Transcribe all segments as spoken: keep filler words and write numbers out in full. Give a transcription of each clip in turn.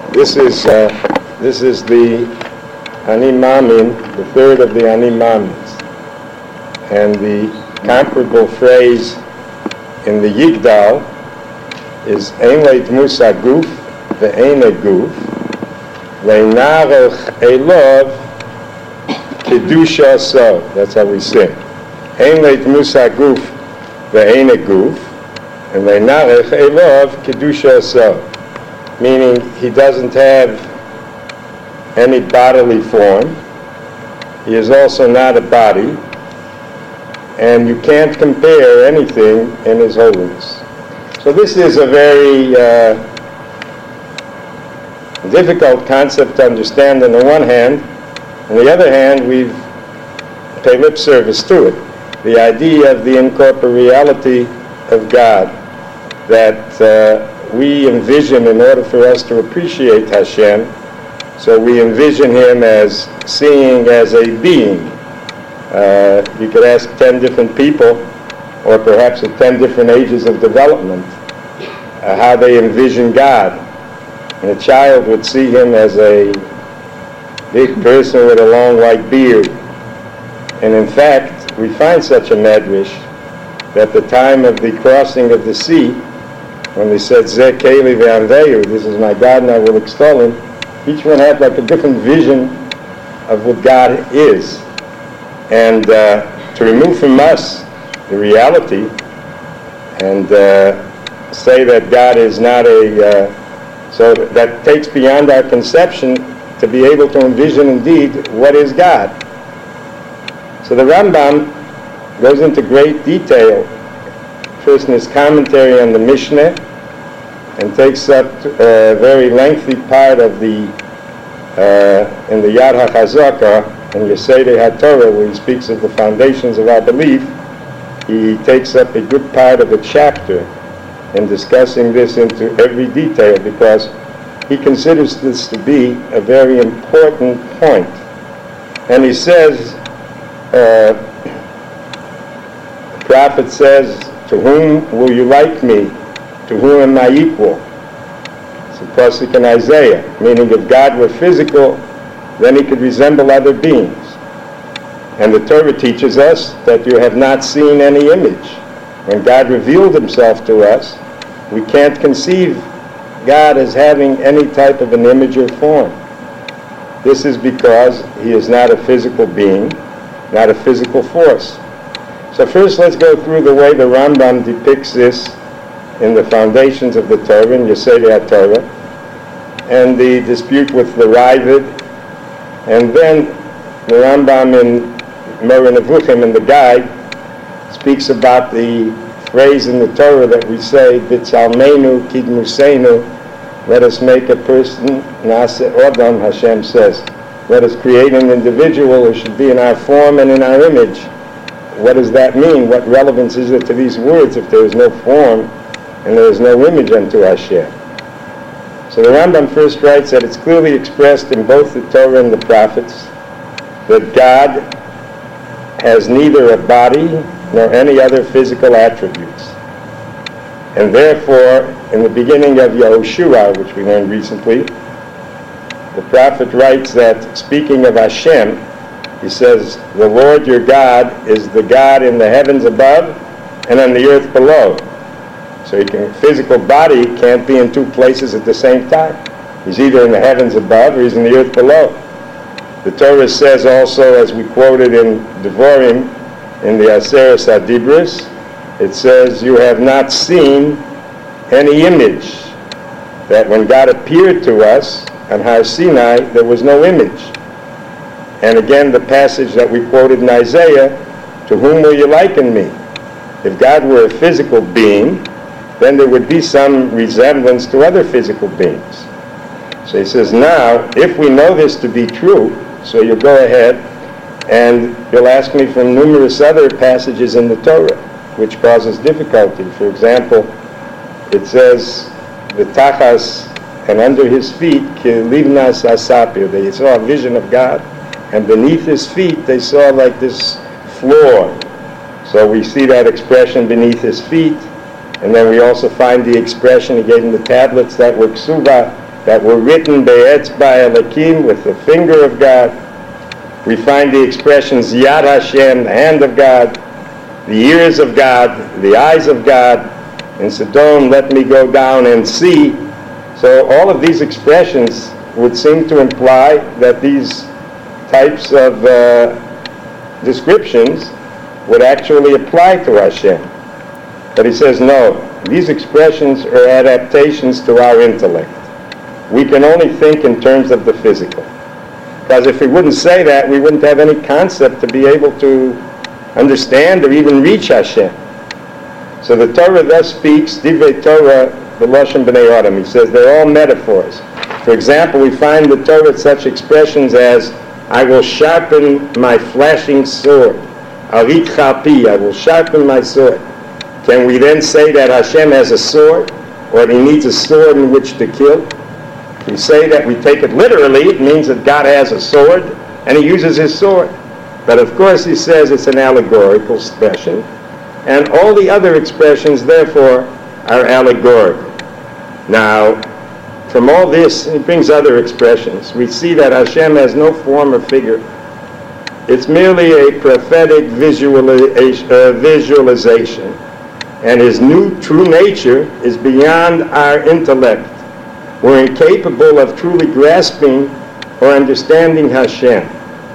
This is uh, this is the Ani Mamin, the third of the Ani Mamins, and the comparable phrase in the Yigdal is Ein leit Musa Guf ve'ein Guf le'narech Elov kedusha so. That's how we sing. Ein leit Musa Guf ve'ein Guf and le'narech Elov kedusha so. Meaning he doesn't have any bodily form. He is also not a body, and you can't compare anything in his holiness. So this is a very uh, difficult concept to understand on the one hand. On the other hand, we've paid lip service to it. The idea of the incorporeality of God that uh, we envision in order for us to appreciate Hashem. So we envision him as seeing as a being. Uh, you could ask ten different people, or perhaps at ten different ages of development, uh, how they envision God. And a child would see him as a big person with a long white beard. And in fact, we find such a medrash that the time of the crossing of the sea, when they said, Zeh Keli ve'anveyu, this is my God and I will extol him, each one had like a different vision of what God is. And uh, to remove from us the reality and uh, say that God is not a, uh, so that takes beyond our conception to be able to envision indeed what is God. So the Rambam goes into great detail, first in his commentary on the Mishnah, and takes up a very lengthy part of the, uh, in the Yad HaChazaka, in Yesodei HaTorah, where he speaks of the foundations of our belief. He takes up a good part of a chapter in discussing this into every detail, because he considers this to be a very important point. And he says, uh, the prophet says, to whom will you like me? To whom am I equal? It's a pasuk in Isaiah, meaning if God were physical, then he could resemble other beings. And the Torah teaches us that you have not seen any image. When God revealed himself to us, we can't conceive God as having any type of an image or form. This is because he is not a physical being, not a physical force. So first let's go through the way the Rambam depicts this in the foundations of the Torah, in Yesodei HaTorah, and the dispute with the Ravid, and then the Rambam in Moreh Nevuchim, in the guide, speaks about the phrase in the Torah that we say, B'tzalmenu kidmusenu, let us make a person, Nase Odam, Hashem says, let us create an individual who should be in our form and in our image. What does that mean? What relevance is it to these words if there is no form and there is no image unto Hashem? So the Rambam first writes that it's clearly expressed in both the Torah and the prophets that God has neither a body nor any other physical attributes. And therefore, in the beginning of Yehoshua, which we learned recently, the prophet writes that, speaking of Hashem, he says, the Lord your God is the God in the heavens above and on the earth below. So he can, physical body can't be in two places at the same time. He's either in the heavens above or he's in the earth below. The Torah says also, as we quoted in Devorim, in the Aseres HaDibros, it says, you have not seen any image. That when God appeared to us on Har Sinai, there was no image. And again, the passage that we quoted in Isaiah, to whom will you liken me? If God were a physical being, then there would be some resemblance to other physical beings. So he says, now, if we know this to be true, so you go ahead and you'll ask me from numerous other passages in the Torah, which causes difficulty. For example, it says, the tachas, and under his feet, ki livnas asapir, they saw a vision of God, and beneath his feet they saw like this floor. So we see that expression beneath his feet, and then we also find the expression, he gave him the tablets that were ksuva, that were written Be'etzba Elokim, with the finger of God. We find the expressions Yad Hashem, the hand of God, the ears of God, the eyes of God. In Sodom, let me go down and see. So all of these expressions would seem to imply that these types of uh, descriptions would actually apply to Hashem. But he says, no, these expressions are adaptations to our intellect. We can only think in terms of the physical. Because if we wouldn't say that, we wouldn't have any concept to be able to understand or even reach Hashem. So the Torah thus speaks, Divrei Torah, the Lashon B'nai Adam. He says they're all metaphors. For example, we find the Torah such expressions as, I will sharpen my flashing sword. Arit chapi, I will sharpen my sword. Can we then say that Hashem has a sword, or he needs a sword in which to kill? If we say that we take it literally, it means that God has a sword, and he uses his sword. But of course he says it's an allegorical expression, and all the other expressions, therefore, are allegorical. Now, from all this, he brings other expressions. We see that Hashem has no form or figure. It's merely a prophetic visualization, uh, visualization. And his new true nature is beyond our intellect. We're incapable of truly grasping or understanding Hashem.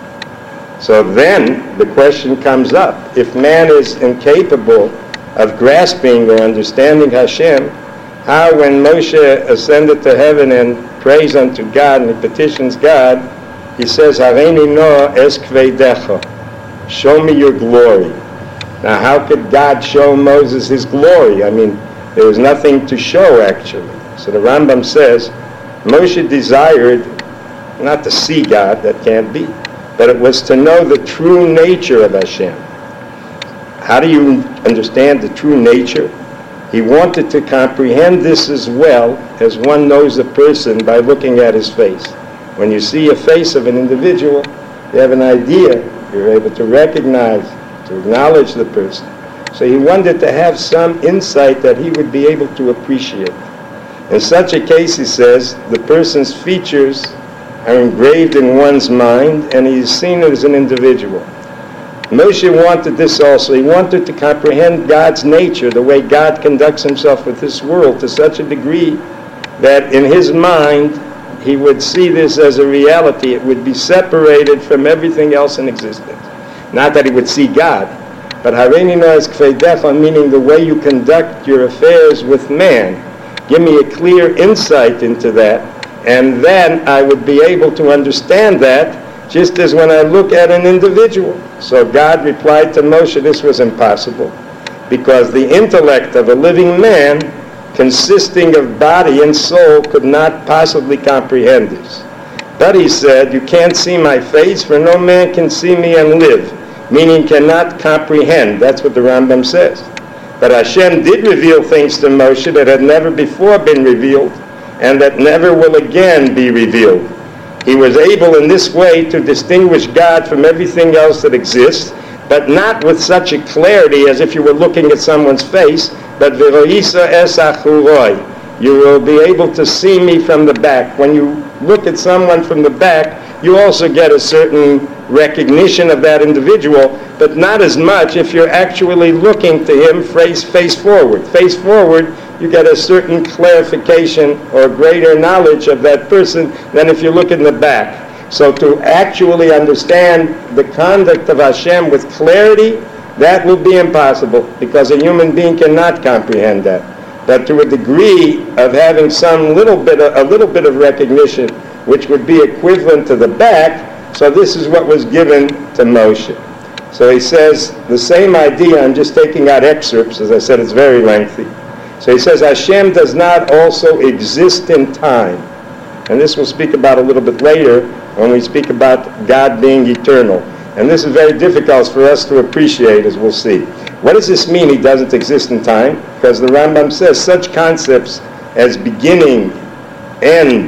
So then the question comes up. If man is incapable of grasping or understanding Hashem, how when Moshe ascended to heaven and prays unto God and he petitions God, he says, Hareini no es kvedecha, show me your glory. Now how could God show Moses his glory? I mean, there was nothing to show actually. So the Rambam says, Moshe desired not to see God, that can't be, but it was to know the true nature of Hashem. How do you understand the true nature? He wanted to comprehend this as well as one knows a person by looking at his face. When you see a face of an individual, you have an idea, you're able to recognize, to acknowledge the person. So he wanted to have some insight that he would be able to appreciate. In such a case, he says, the person's features are engraved in one's mind and he is seen as an individual. Moshe wanted this also. He wanted to comprehend God's nature, the way God conducts himself with this world, to such a degree that in his mind he would see this as a reality. It would be separated from everything else in existence. Not that he would see God, but Hareini no es kvedecha, meaning the way you conduct your affairs with man. Give me a clear insight into that, and then I would be able to understand that just as when I look at an individual. So God replied to Moshe, this was impossible, because the intellect of a living man, consisting of body and soul, could not possibly comprehend this. But he said, you can't see my face, for no man can see me and live, meaning cannot comprehend. That's what the Rambam says. But Hashem did reveal things to Moshe that had never before been revealed, and that never will again be revealed. He was able in this way to distinguish God from everything else that exists, but not with such a clarity as if you were looking at someone's face, but v'roisa es achuroi. You will be able to see me from the back. When you look at someone from the back, you also get a certain recognition of that individual, but not as much if you're actually looking to him face, face forward. Face forward, you get a certain clarification or greater knowledge of that person than if you look in the back. So to actually understand the conduct of Hashem with clarity, that will be impossible, because a human being cannot comprehend that. But to a degree of having some little bit of, a little bit of recognition, which would be equivalent to the back, so this is what was given to Moshe. So he says the same idea. I'm just taking out excerpts. As I said, it's very lengthy. So he says Hashem does not also exist in time. And this we'll speak about a little bit later when we speak about God being eternal. And this is very difficult for us to appreciate, as we'll see. What does this mean, he doesn't exist in time? Because the Rambam says such concepts as beginning, end,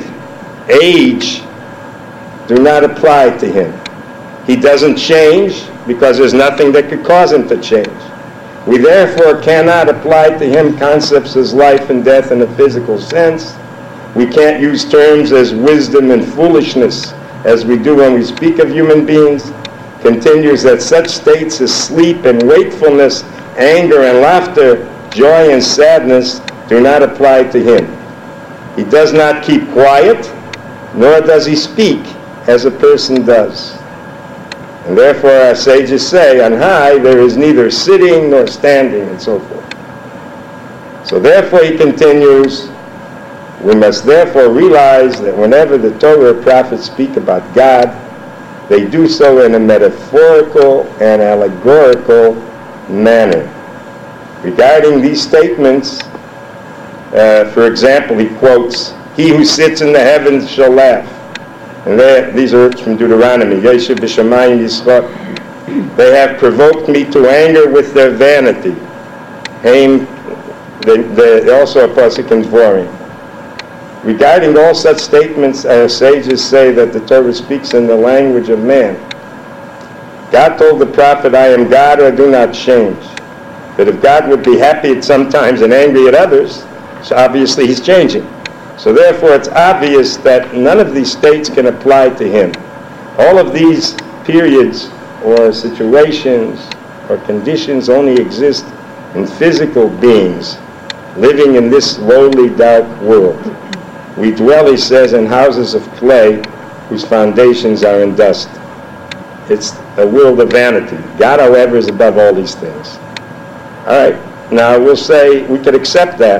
age do not apply to him. He doesn't change because there's nothing that could cause him to change. We therefore cannot apply to him concepts as life and death in a physical sense, We can't use terms as wisdom and foolishness as we do when we speak of human beings. Continues that such states as sleep and wakefulness, anger and laughter, joy and sadness do not apply to him. He does not keep quiet, nor does he speak as a person does. And therefore our sages say, on high there is neither sitting nor standing, and so forth. So therefore he continues, we must therefore realize that whenever the Torah or prophets speak about God, they do so in a metaphorical and allegorical manner. Regarding these statements, uh, for example, he quotes, "He who sits in the heavens shall laugh." And there, these are from Deuteronomy. Yeshiv b'shamayim yischak. They have provoked me to anger with their vanity. Haim, they, they also a pasuk in Dvorim. Regarding all such statements, our sages say that the Torah speaks in the language of man. God told the prophet, "I am God, or do not change." But if God would be happy at some times and angry at others, so obviously he's changing. So therefore it's obvious that none of these states can apply to him. All of these periods or situations or conditions only exist in physical beings living in this lowly, dark world. We dwell, he says, in houses of clay whose foundations are in dust. It's a world of vanity. God, however, is above all these things. All right, now we'll say we could accept that,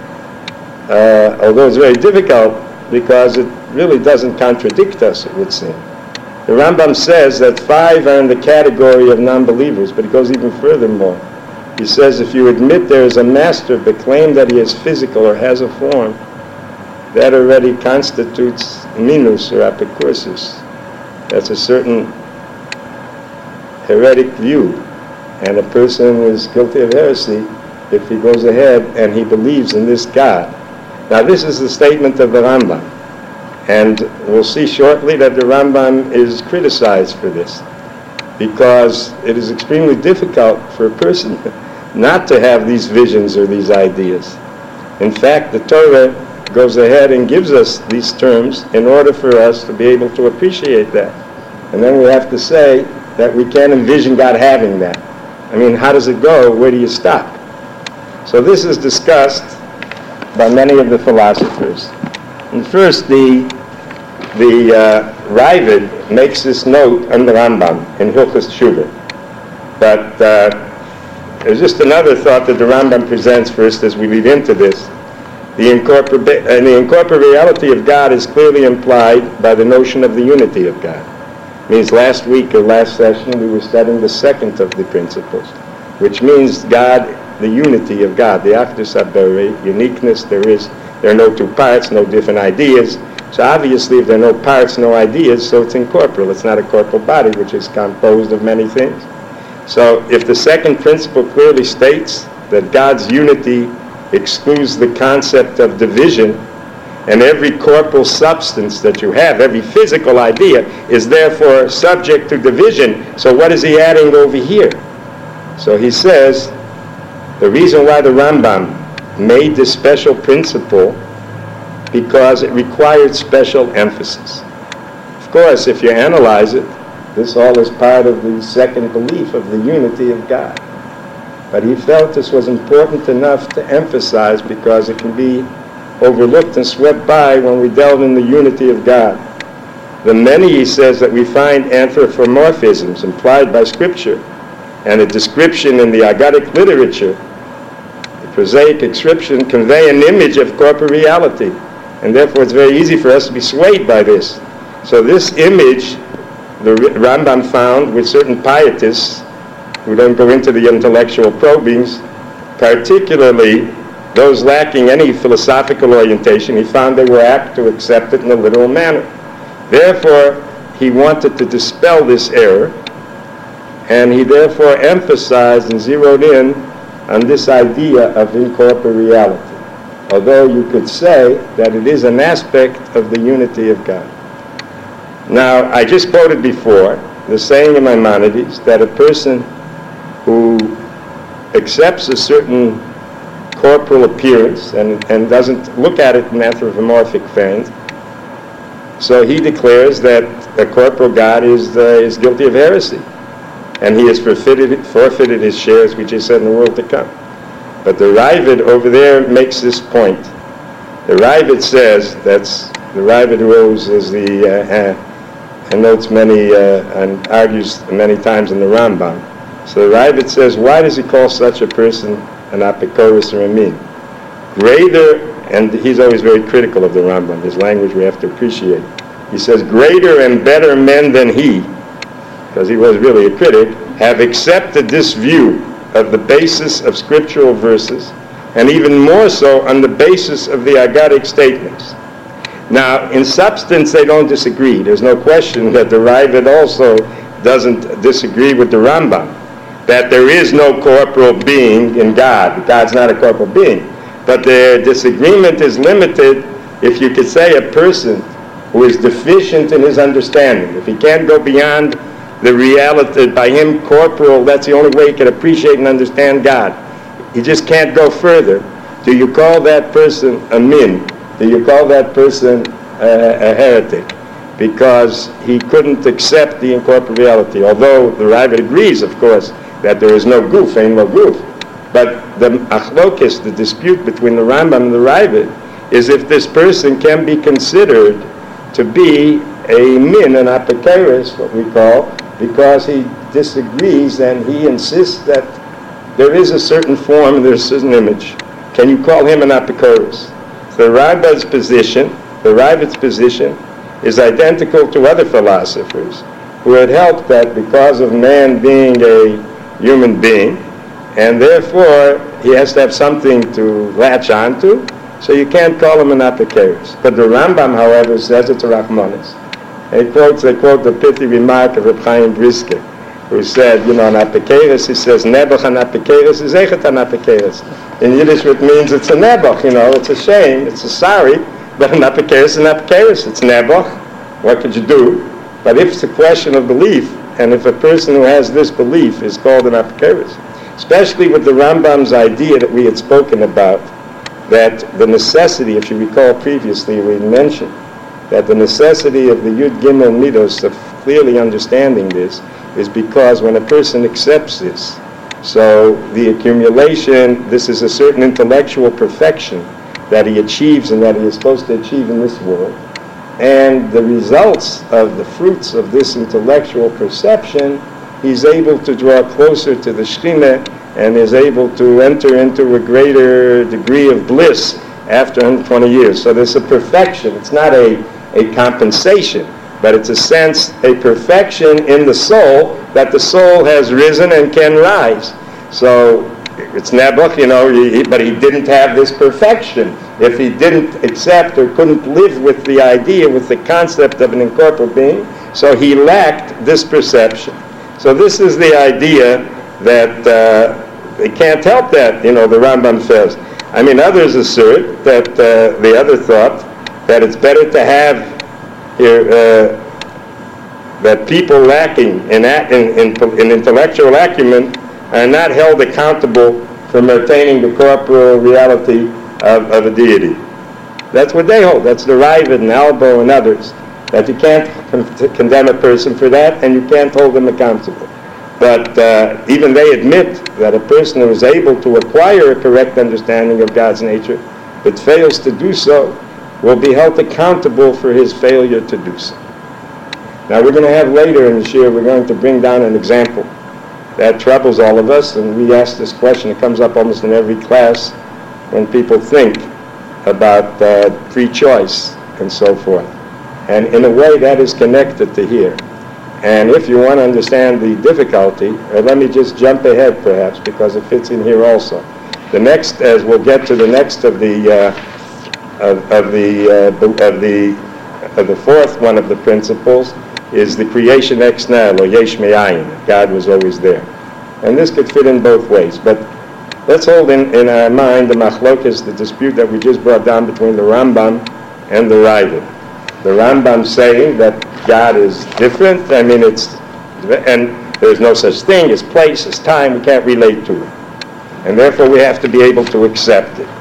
uh, although it's very difficult because it really doesn't contradict us, it would seem. The Rambam says that five are in the category of non-believers, but he goes even furthermore. He says if you admit there is a master but claim that he is physical or has a form, that already constitutes minus or apicursus. That's a certain heretic view. And a person is guilty of heresy if he goes ahead and he believes in this God. Now this is the statement of the Rambam. And we'll see shortly that the Rambam is criticized for this, because it is extremely difficult for a person not to have these visions or these ideas. In fact, the Torah goes ahead and gives us these terms in order for us to be able to appreciate that. And then we have to say that we can't envision God having that. I mean, how does it go? Where do you stop? So this is discussed by many of the philosophers. And first, the the uh, Ravid makes this note on the Rambam in Hilchos Teshuvah. But uh, there's just another thought that the Rambam presents first as we lead into this. The incorpora- and the incorporeality of God is clearly implied by the notion of the unity of God. It means last week or last session we were studying the second of the principles, which means God, the unity of God, the achdus haborei, uniqueness. There is, there are no two parts, no different ideas. So obviously if there are no parts, no ideas, so it's incorporeal. It's not a corporal body which is composed of many things. So if the second principle clearly states that God's unity excludes the concept of division, and every corporal substance that you have, every physical idea, is therefore subject to division. So what is he adding over here? So he says, the reason why the Rambam made this special principle, because it required special emphasis. Of course, if you analyze it, this all is part of the second belief of the unity of God. But he felt this was important enough to emphasize because it can be overlooked and swept by when we delve in the unity of God. The many, he says, that we find anthropomorphisms implied by Scripture and a description in the Agadic literature, the prosaic inscription, convey an image of corporeality, and therefore it's very easy for us to be swayed by this. So this image, the Rambam found with certain pietists, who don't go into the intellectual probings, particularly those lacking any philosophical orientation, he found they were apt to accept it in a literal manner. Therefore, he wanted to dispel this error, and he therefore emphasized and zeroed in on this idea of incorporeality, although you could say that it is an aspect of the unity of God. Now, I just quoted before the saying in Maimonides that a person who accepts a certain corporal appearance and, and doesn't look at it in anthropomorphic terms. So he declares that the corporal God is, uh, is guilty of heresy. And he has forfeited, forfeited his share, as we just said, in the world to come. But the Ravid over there makes this point. The Ravid says, that's the Ravid who owes is the, uh, and notes many, uh, and argues many times in the Rambam. So the Ravid says, why does he call such a person an apikoros or a min? Greater, and he's always very critical of the Rambam, his language we have to appreciate. He says, greater and better men than he, because he was really a critic, have accepted this view of the basis of scriptural verses, and even more so on the basis of the Agadic statements. Now, in substance, they don't disagree. There's no question that the Ravid also doesn't disagree with the Rambam, that there is no corporal being in God. God's not a corporal being. But their disagreement is limited if you could say a person who is deficient in his understanding, if he can't go beyond the reality, by him corporal, that's the only way he can appreciate and understand God. He just can't go further. Do you call that person a min? Do you call that person a, a heretic? Because he couldn't accept the incorporeal reality. Although the Ravid agrees, of course, that there is no goof, ain't no goof. But the achlokis, the dispute between the Rambam and the Ravid, is if this person can be considered to be a min, an apikoros, what we call, because he disagrees and he insists that there is a certain form, there's an image. Can you call him an apikoros? The Ravid's position, the Ravid's position, is identical to other philosophers who had held that because of man being a human being, and therefore he has to have something to latch onto, so you can't call him an apikoros. But the Rambam, however, says it's a Rachmanis. And he quotes, they quote the pithy remark of Reb Chaim Brisker, who said, you know, an apikoros, he says, Nebuch an apikoros is echet an apikoros. In Yiddish it means it's a nebuch, you know, it's a shame, it's a sorry, but an apikoros is an apikoros, it's nebuch. What could you do? But if it's a question of belief, and if a person who has this belief is called an apikoros, especially with the Rambam's idea that we had spoken about, that the necessity, if you recall previously, we mentioned that the necessity of the Yud Gimel Midos of clearly understanding this is because when a person accepts this, so the accumulation, this is a certain intellectual perfection that he achieves and that he is supposed to achieve in this world. And the results of the fruits of this intellectual perception, he's able to draw closer to the Shekhinah and is able to enter into a greater degree of bliss after one hundred twenty years. So there's a perfection. It's not a, a compensation, but it's a sense, a perfection in the soul, that the soul has risen and can rise. So it's Nebuch, you know, he, but he didn't have this perfection. If he didn't accept or couldn't live with the idea, with the concept of an incorporeal being, so he lacked this perception. So this is the idea that uh, they can't help that, you know, the Rambam says. I mean, others assert that uh, the other thought, that it's better to have here, uh, that people lacking in, in, in, in intellectual acumen are not held accountable for maintaining the corporal reality of, of a deity. That's what they hold. That's the Ravid and Albo and others, that you can't con- condemn a person for that and you can't hold them accountable. But uh, even they admit that a person who is able to acquire a correct understanding of God's nature but fails to do so will be held accountable for his failure to do so. Now we're going to have later in this year, we're going to bring down an example that troubles all of us, and we ask this question, it comes up almost in every class when people think about uh, free choice and so forth. And in a way that is connected to here. And if you want to understand the difficulty, uh, let me just jump ahead perhaps, because it fits in here also. The next, as we'll get to the next of the uh, of, of the uh, of the of the fourth one of the principles is the creation ex nihilo, yesh me'ayin. God was always there, and this could fit in both ways. But let's hold in, in our mind the machlokas, the dispute that we just brought down between the Rambam and the Ravid. The Rambam saying that God is different. I mean, it's, and there's no such thing as place, as time. We can't relate to it. And therefore we have to be able to accept it.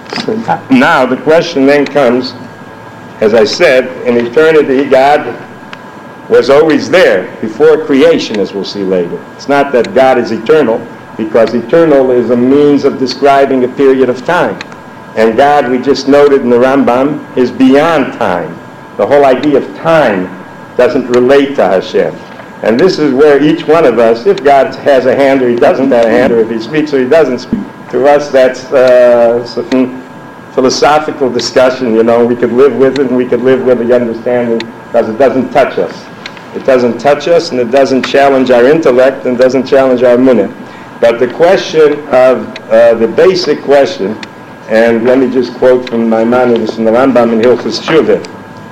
Now the question then comes, as I said, in eternity God was always there before creation, as we'll see later. It's not that God is eternal, because eternal is a means of describing a period of time. And God, we just noted in the Rambam, is beyond time. The whole idea of time doesn't relate to Hashem. And this is where each one of us, if God has a hand or he doesn't have a hand, or if he speaks or he doesn't speak, to us that's uh, some philosophical discussion, you know. We could live with it and we could live with the understanding, because it doesn't touch us. It doesn't touch us, and it doesn't challenge our intellect, and doesn't challenge our munah. But the question of, uh, the basic question, and let me just quote from Maimonides in the Rambam in Hilchos Teshuvah.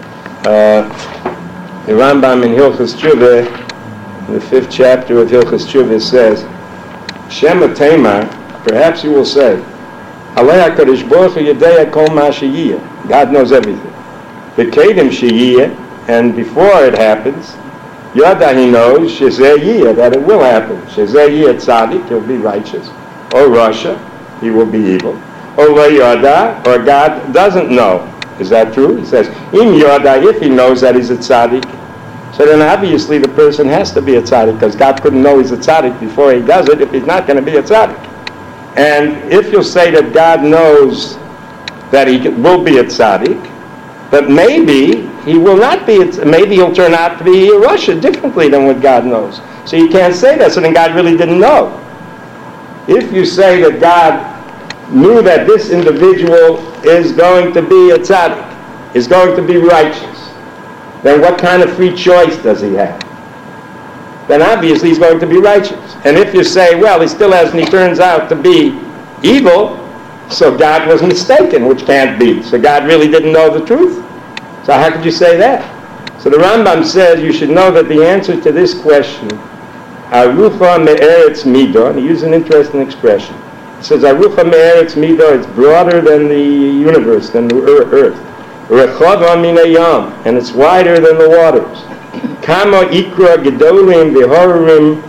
Uh, the Rambam in Hilchos Teshuvah, in the fifth chapter of Hilchos Teshuvah, says, Shema Tamar, perhaps you will say, Alei HaKadosh Baruch Hu Yedei Kol Ma Sheyiyeh. God knows everything. V'kedem Sheyiyeh, and before it happens, Yada, he knows, Shezeh Yiyeh, that it will happen. Shezeh Yiyeh Tzadik, he'll be righteous. Or Rasha, he will be evil. Or Yada, or God doesn't know. Is that true? He says, Im Yada, if he knows that he's a Tzadik, so then obviously the person has to be a Tzadik, because God couldn't know he's a Tzadik before he does it if he's not going to be a Tzadik. And if you'll say that God knows that he will be a Tzadik, but maybe he will not be, maybe he'll turn out to be a Rasha differently than what God knows. So you can't say that, so then God really didn't know. If you say that God knew that this individual is going to be a tzaddik, is going to be righteous, then what kind of free choice does he have? Then obviously he's going to be righteous. And if you say, well, he still has, and he turns out to be evil, so God was mistaken, which can't be. So God really didn't know the truth. So how could you say that? So the Rambam says you should know that the answer to this question, Arucha me'eretz midah, and he uses an interesting expression. He says, Arucha me'eretz midah, it's broader than the universe, than the earth. Rechava min hayam, and it's wider than the waters. Kama ikra gedolim v'horim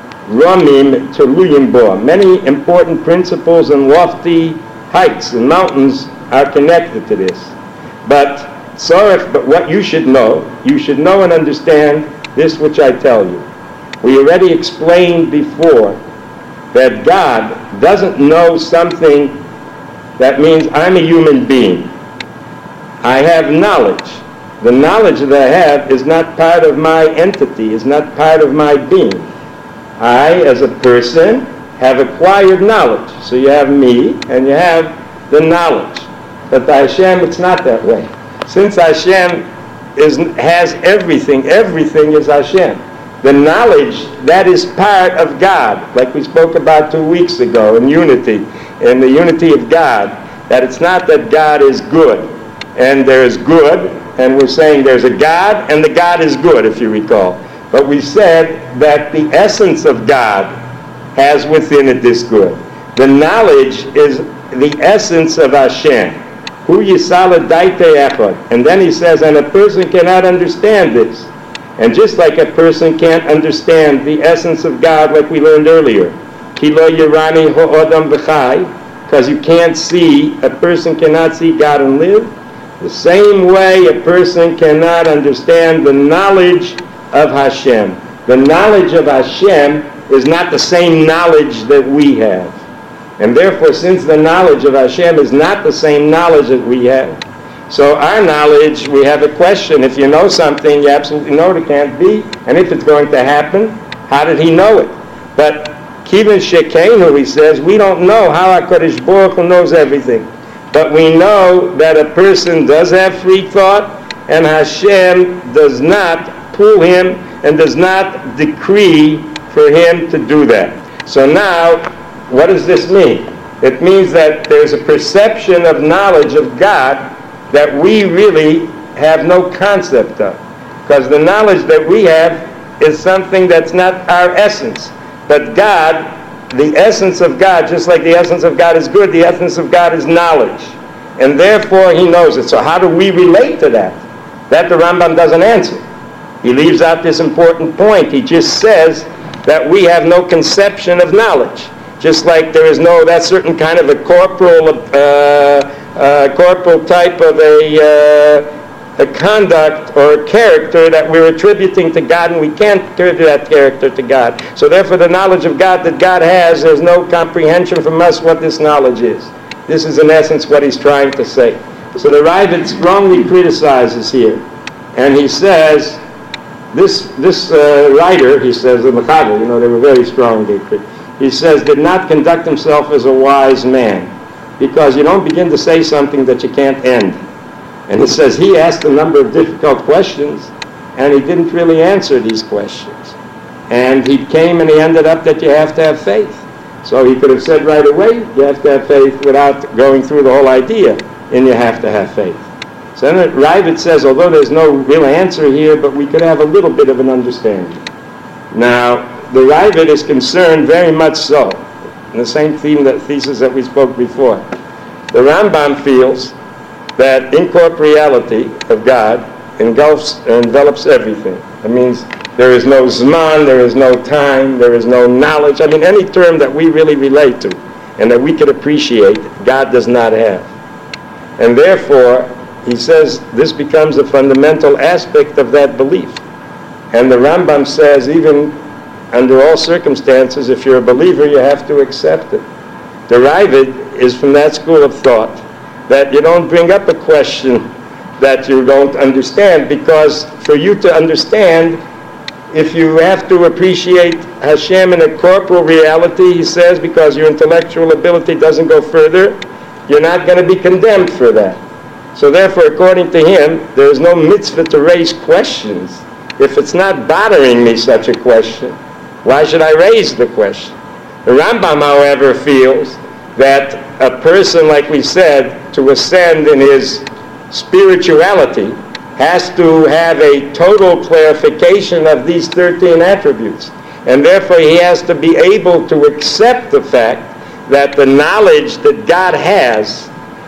ramim teluyim bo. Many important principles and lofty heights and mountains are connected to this. But sorry, but what you should know, you should know and understand this which I tell you. We already explained before that God doesn't know something that means I'm a human being. I have knowledge. The knowledge that I have is not part of my entity, is not part of my being. I, as a person, have acquired knowledge. So you have me, and you have the knowledge. But the Hashem, it's not that way. Since Hashem is, has everything, everything is Hashem. The knowledge, that is part of God, like we spoke about two weeks ago in unity, in the unity of God, that it's not that God is good, and there's good, and we're saying there's a God, and the God is good, if you recall. But we said that the essence of God has within it this good. The knowledge is the essence of Hashem. Hu yisala daite echad. And then he says, and a person cannot understand this. And just like a person can't understand the essence of God, like we learned earlier, ki lo yirani ho'odam v'chai, because you can't see, a person cannot see God and live. The same way a person cannot understand the knowledge of Hashem. The knowledge of Hashem is not the same knowledge that we have. And therefore, since the knowledge of Hashem is not the same knowledge that we have, so our knowledge, we have a question. If you know something, you absolutely know it can't be. And if it's going to happen, how did he know it? But Kivin Shekenu, he says, we don't know how HaKadosh Baruch Hu knows everything. But we know that a person does have free thought, and Hashem does not pull him and does not decree for him to do that. So now, what does this mean? It means that there's a perception of knowledge of God that we really have no concept of. Because the knowledge that we have is something that's not our essence. But God, the essence of God, just like the essence of God is good, the essence of God is knowledge. And therefore he knows it. So how do we relate to that? That the Rambam doesn't answer. He leaves out this important point. He just says that we have no conception of knowledge. Just like there is no that certain kind of a corporal, uh, uh, corporal type of a, uh, a conduct or a character that we're attributing to God, and we can't attribute that character to God. So therefore the knowledge of God that God has, there's no comprehension from us what this knowledge is. This is in essence what he's trying to say. So the Ravid strongly criticizes here, and he says, this this uh, writer, he says, the Mechaber, you know, they were very strongly critical. He says, did not conduct himself as a wise man, because you don't begin to say something that you can't end. And he says he asked a number of difficult questions, and he didn't really answer these questions. And he came and he ended up that you have to have faith. So he could have said right away, you have to have faith without going through the whole idea, and you have to have faith. So then Ravid says, although there's no real answer here, but we could have a little bit of an understanding. Now, the Ravid is concerned very much so, in the same theme, that thesis that we spoke before. The Rambam feels that incorporeality of God engulfs, envelops everything. That means there is no Zman, there is no time, there is no knowledge. I mean, any term that we really relate to and that we could appreciate, God does not have. And therefore, he says this becomes a fundamental aspect of that belief. And the Rambam says even under all circumstances, if you're a believer, you have to accept it. The Ravid is from that school of thought that you don't bring up a question that you don't understand, because for you to understand, if you have to appreciate Hashem in a corporal reality, he says, because your intellectual ability doesn't go further, you're not going to be condemned for that. So therefore, according to him, there is no mitzvah to raise questions. If it's not bothering me, such a question, why should I raise the question? The Rambam, however, feels that a person, like we said, to ascend in his spirituality, has to have a total clarification of these thirteen attributes. And therefore, he has to be able to accept the fact that the knowledge that God has,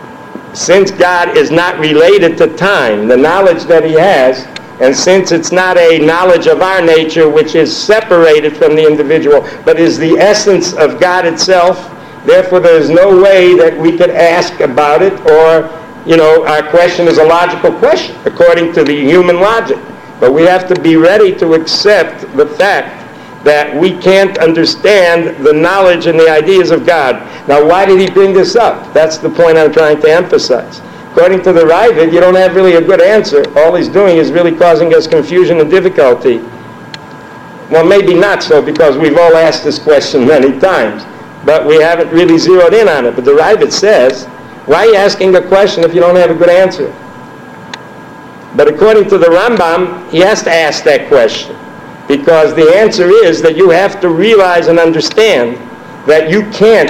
since God is not related to time, the knowledge that he has, and since it's not a knowledge of our nature which is separated from the individual, but is the essence of God itself, therefore there is no way that we could ask about it, or, you know, our question is a logical question according to the human logic. But we have to be ready to accept the fact that we can't understand the knowledge and the ideas of God. Now, why did he bring this up? That's the point I'm trying to emphasize. According to the Ravid, you don't have really a good answer. All he's doing is really causing us confusion and difficulty. Well, maybe not so, because we've all asked this question many times, but we haven't really zeroed in on it. But the Ravid says, why are you asking the question if you don't have a good answer? But according to the Rambam, he has to ask that question, because the answer is that you have to realize and understand that you can't,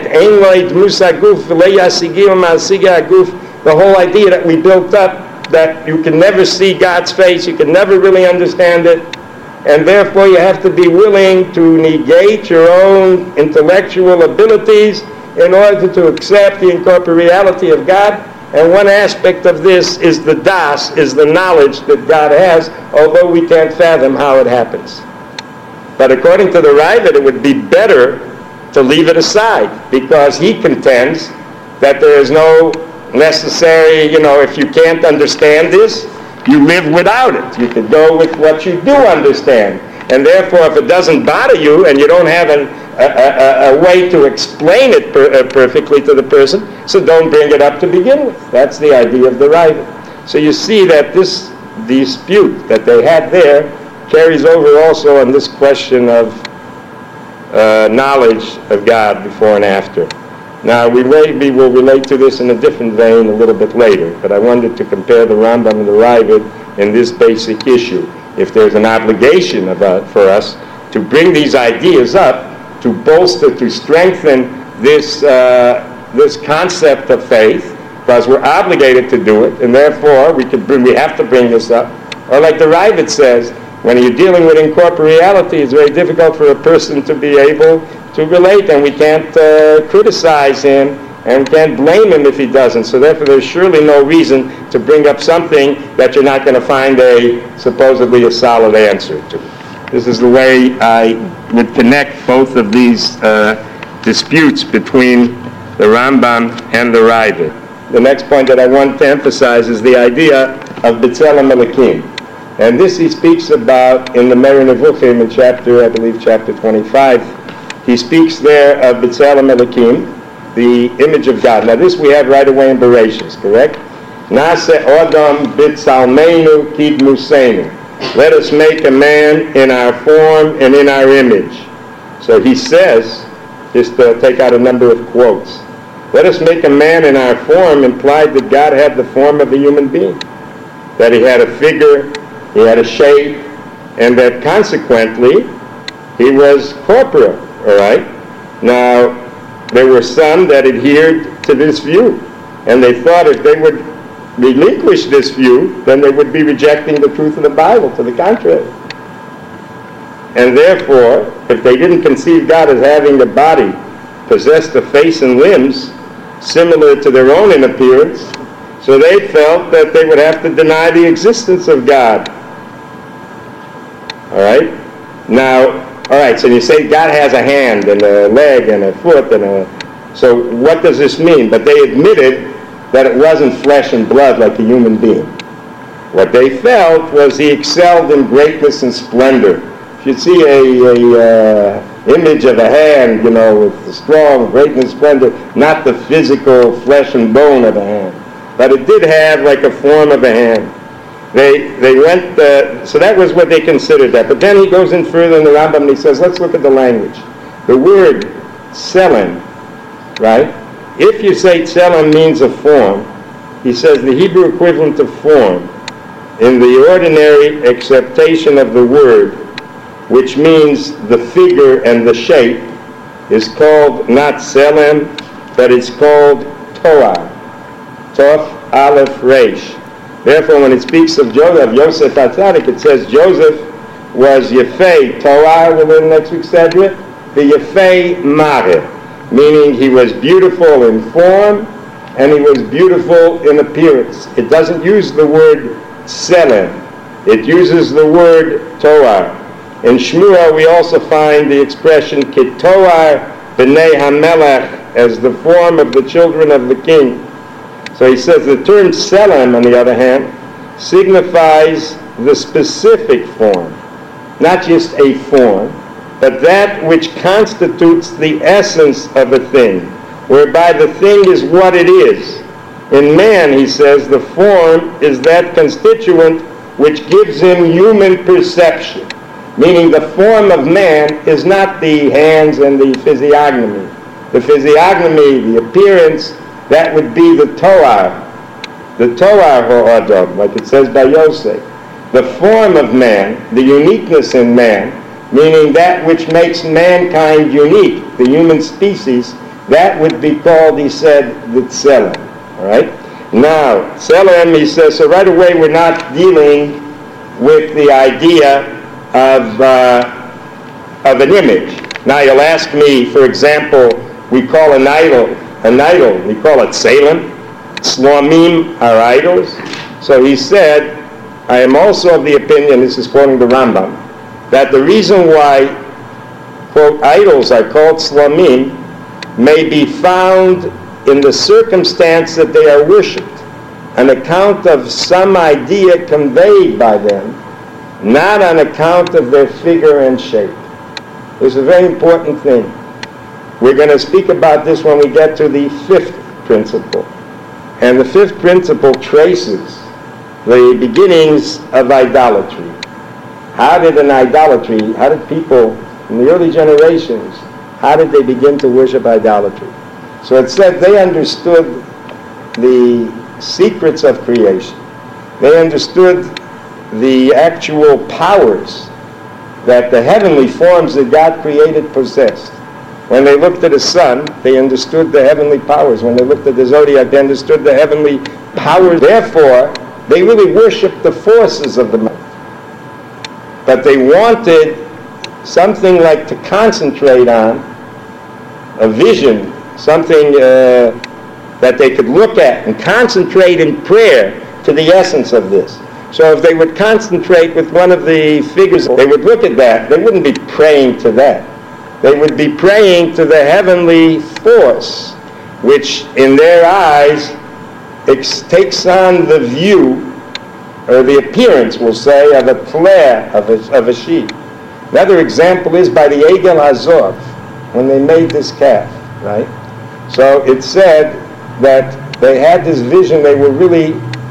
the whole idea that we built up, that you can never see God's face, you can never really understand it, and therefore you have to be willing to negate your own intellectual abilities in order to accept the incorporeality of God. And one aspect of this is the das, is the knowledge that God has, although we can't fathom how it happens. But according to the Ravid, it would be better to leave it aside, because he contends that there is no necessary, you know, if you can't understand this, you live without it. You could go with what you do understand. And therefore, if it doesn't bother you and you don't have an, a, a, a way to explain it per, uh, perfectly to the person, so don't bring it up to begin with. That's the idea of the Ravid. So you see that this dispute that they had there carries over also on this question of uh, knowledge of God before and after. Now, we maybe will relate to this in a different vein a little bit later, but I wanted to compare the Rambam and the Ravid in this basic issue. If there's an obligation about, for us to bring these ideas up, to bolster, to strengthen this, uh, this concept of faith, because we're obligated to do it, and therefore we, could bring, we have to bring this up. Or like the Ravid says, when you're dealing with incorporeality, it's very difficult for a person to be able to relate, and we can't uh, criticize him, and we can't blame him if he doesn't. So therefore, there's surely no reason to bring up something that you're not going to find a supposedly a solid answer to. This is the way I would connect both of these uh, disputes between the Rambam and the Ravid. The next point that I want to emphasize is the idea of B'Tselem Elokim. And this he speaks about in the Moreh Nevuchim in chapter, I believe, chapter twenty-five. He speaks there of B'Tselem Elokim, the image of God. Now this we have right away in Bereshis, correct? Nase Odom B'Tzalmeinu Kidmuseinu. Let us make a man in our form and in our image. So he says, just to take out a number of quotes, let us make a man in our form implied that God had the form of a human being, that he had a figure, he had a shape, and that consequently he was corporeal, all right? Now, there were some that adhered to this view, and they thought if they would relinquish this view, then they would be rejecting the truth of the Bible, to the contrary. And therefore, if they didn't conceive God as having a body, possessed a face and limbs similar to their own in appearance, so they felt that they would have to deny the existence of God. All right? Now, all right, so you say God has a hand and a leg and a foot and a... So what does this mean? But they admitted that it wasn't flesh and blood like a human being. What they felt was he excelled in greatness and splendor. If you see a, a uh, image of a hand, you know, with the strong greatness and splendor, not the physical flesh and bone of a hand, but it did have like a form of a hand. They they went, uh, so that was what they considered that. But then he goes in further in the Rambam and he says, let's look at the language. The word tselem, right? If you say tselem means a form, he says the Hebrew equivalent of form, in the ordinary acceptation of the word, which means the figure and the shape, is called not tselem, but it's called Torah. Tov Aleph Reish. Therefore, when it speaks of Joseph, Yosef HaTzadik, it says Joseph was Yefei Torah within next week's Sedra, the Yefei Mareh, meaning he was beautiful in form and he was beautiful in appearance. It doesn't use the word Tselem. It uses the word Torah. In Shmuel, we also find the expression Ketoar B'nei HaMelech, as the form of the children of the king. So he says the term Tselem, on the other hand, signifies the specific form, not just a form, but that which constitutes the essence of a thing, whereby the thing is what it is. In man, he says, the form is that constituent which gives him human perception, meaning the form of man is not the hands and the physiognomy. The physiognomy, the appearance, that would be the Torah, the Torah Ha'adam, like it says by Yosef. The form of man, the uniqueness in man, meaning that which makes mankind unique, the human species, that would be called, he said, the Tselem. All right? Now, Tselem, he says, so right away we're not dealing with the idea of, uh, of an image. Now you'll ask me, for example, we call an idol, an idol, we call it Salem. Slomim are idols. So he said, I am also of the opinion, this is quoting the Rambam, that the reason why, quote, idols are called Slomim may be found in the circumstance that they are worshipped, on account of some idea conveyed by them, not on account of their figure and shape. It's a very important thing. We're going to speak about this when we get to the fifth principle. And the fifth principle traces the beginnings of idolatry. How did an idolatry, how did people in the early generations, how did they begin to worship idolatry? So it said they understood the secrets of creation. They understood the actual powers that the heavenly forms that God created possessed. When they looked at the sun, they understood the heavenly powers. When they looked at the zodiac, they understood the heavenly powers. Therefore, they really worshipped the forces of the mountain. But they wanted something like to concentrate on, a vision, something uh, that they could look at and concentrate in prayer to the essence of this. So if they would concentrate with one of the figures, they would look at that. They wouldn't be praying to that. They would be praying to the heavenly force, which in their eyes ex- takes on the view, or the appearance, we'll say, of a tleh, of a, of a sheep. Another example is by the Egel Hazor, when they made this calf, right? So it said that they had this vision, they were really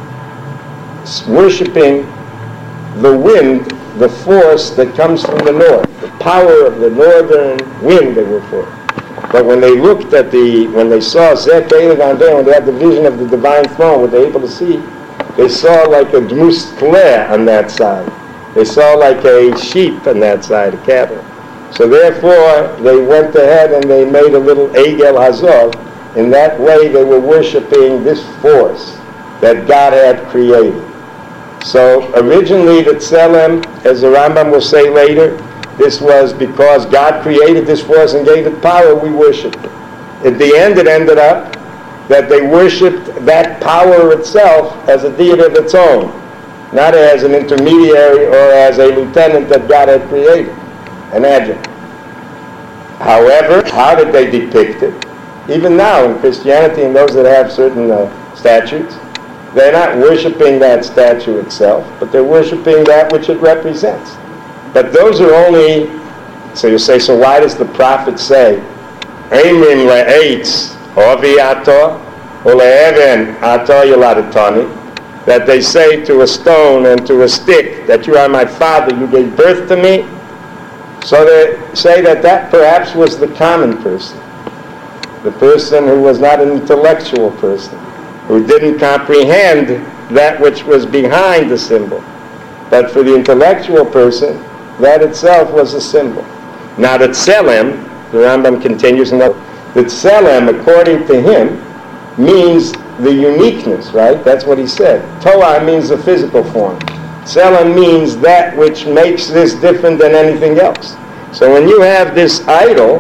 worshiping the wind, the force that comes from the north, the power of the northern wind they were for. But when they looked at the, when they saw Zeh Kelev Andeh, when they had the vision of the divine throne, what they were able to see, they saw like a Dmus Tleh on that side. They saw like a sheep on that side, a cattle. So therefore, they went ahead and they made a little Egel Hazor. In that way, they were worshiping this force that God had created. So originally, the Tselem, as the Rambam will say later, this was because God created this force and gave it power, we worshipped it. At the end, it ended up that they worshipped that power itself as a deity of its own, not as an intermediary or as a lieutenant that God had created, an adjunct. However, how did they depict it? Even now in Christianity, and those that have certain uh, statutes, they're not worshiping that statue itself, but they're worshiping that which it represents. But those are only, so you say, so why does the prophet say, Eimin le'eitz ovi ato, ule'even ato yoladatoni, that they say to a stone and to a stick that you are my father, you gave birth to me? So they say that that perhaps was the common person, the person who was not an intellectual person, who didn't comprehend that which was behind the symbol. But for the intellectual person, that itself was a symbol. Now the Tselem, the Rambam continues, and the Tselem, according to him, means the uniqueness, right? That's what he said. Toa means the physical form. Tselem means that which makes this different than anything else. So when you have this idol,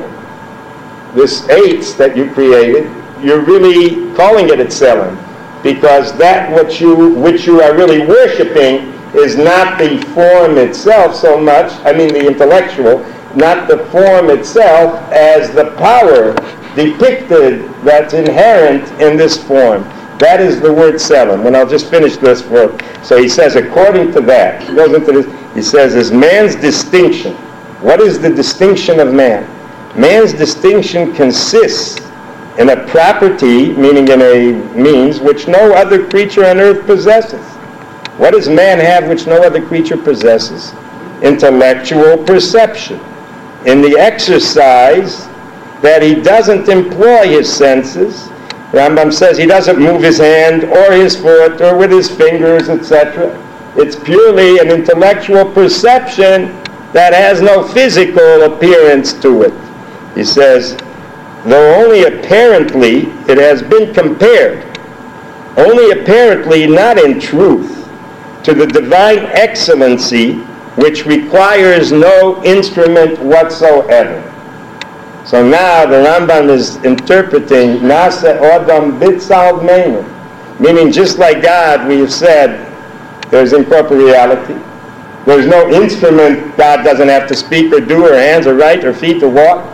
this eitz that you created, you're really calling it a Tselem, because that which you, which you are really worshiping is not the form itself so much, I mean the intellectual, not the form itself as the power depicted that's inherent in this form. That is the word Tselem. And I'll just finish this for, so he says, according to that, he goes into this, he says, is man's distinction. What is the distinction of man? Man's distinction consists in a property, meaning in a means, which no other creature on earth possesses. What does man have which no other creature possesses? Intellectual perception. In the exercise that he doesn't employ his senses, Rambam says he doesn't move his hand or his foot or with his fingers, et cetera. It's purely an intellectual perception that has no physical appearance to it. He says, though only apparently it has been compared, only apparently, not in truth, to the divine excellency which requires no instrument whatsoever. So now the Rambam is interpreting Nasa Odam Bitzal Meinu, meaning just like God, we have said, there's incorporeality. There's no instrument God doesn't have to speak or do, or hands or write or feet or walk.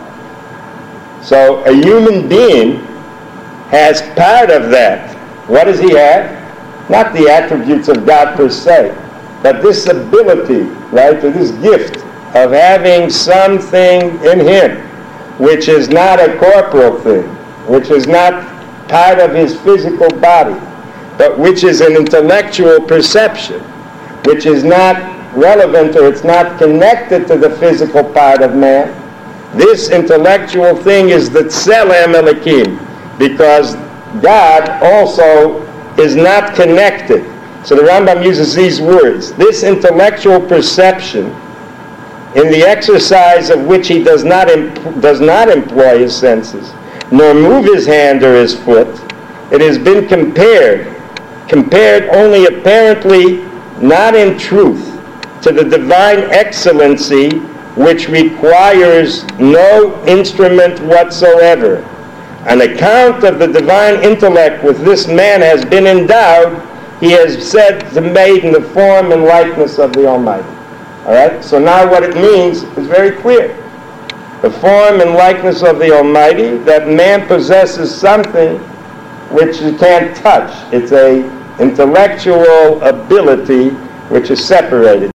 So a human being has part of that. What does he have? Not the attributes of God per se, but this ability, right, or this gift of having something in him which is not a corporal thing, which is not part of his physical body, but which is an intellectual perception, which is not relevant or it's not connected to the physical part of man. This intellectual thing is the Tselem Elokim, because God also is not connected. So the Rambam uses these words. This intellectual perception, in the exercise of which he does not imp- does not employ his senses, nor move his hand or his foot, it has been compared, compared only apparently, not in truth, to the divine excellency which requires no instrument whatsoever. On account of the divine intellect with this man has been endowed, he has said to made in the form and likeness of the Almighty. All right? So now what it means is very clear. the form and likeness of the Almighty, that man possesses something which you can't touch. It's a intellectual ability which is separated.